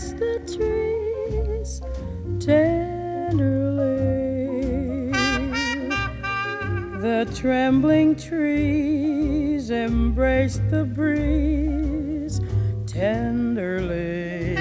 embraced the trees tenderly. The trembling trees embraced the breeze tenderly.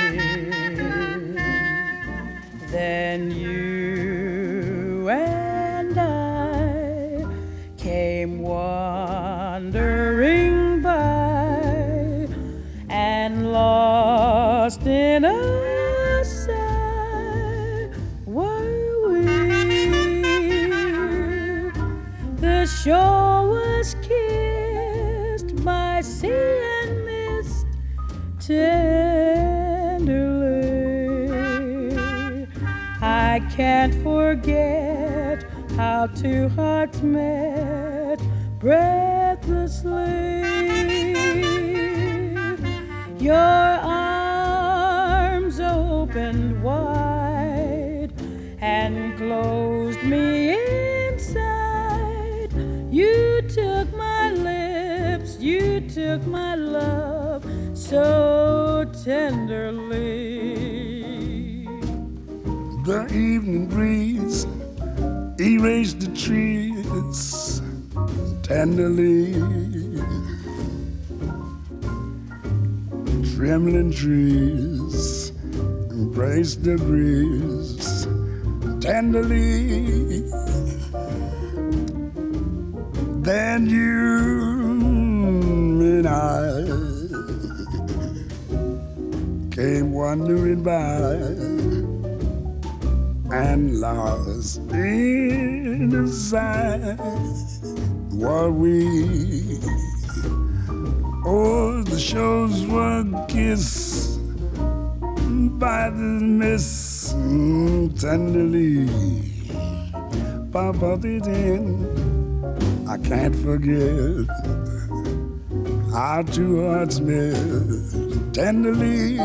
Then you and I came wandering by, and lost in a sigh were we. The shore was kissed by sea and mist tenderly. I can't forget how two hearts met breathlessly. Your arms opened wide and closed me inside. You took my lips, you took my love so tenderly. The evening breeze erased the trees tenderly. Trembling trees embraced the breeze tenderly. Then you and I came wandering by, and lost in the sight were we. Oh, the shores were kissed by the mist tenderly. Papa didn't, I can't forget our two hearts met tenderly.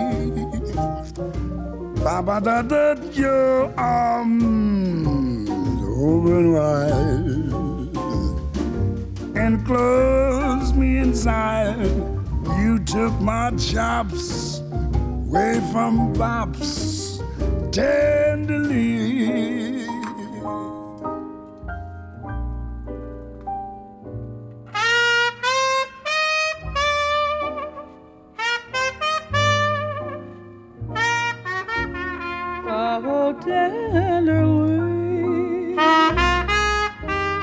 Papa, that your arms open wide and closed me inside. You took my chops away from bops tenderly. Oh, tenderly.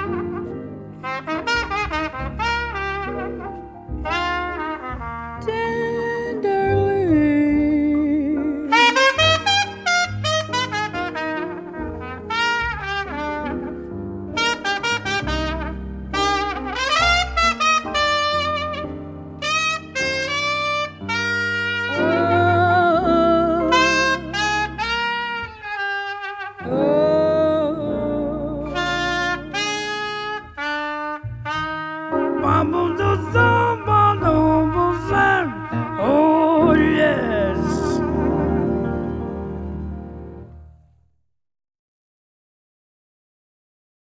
Tenderly.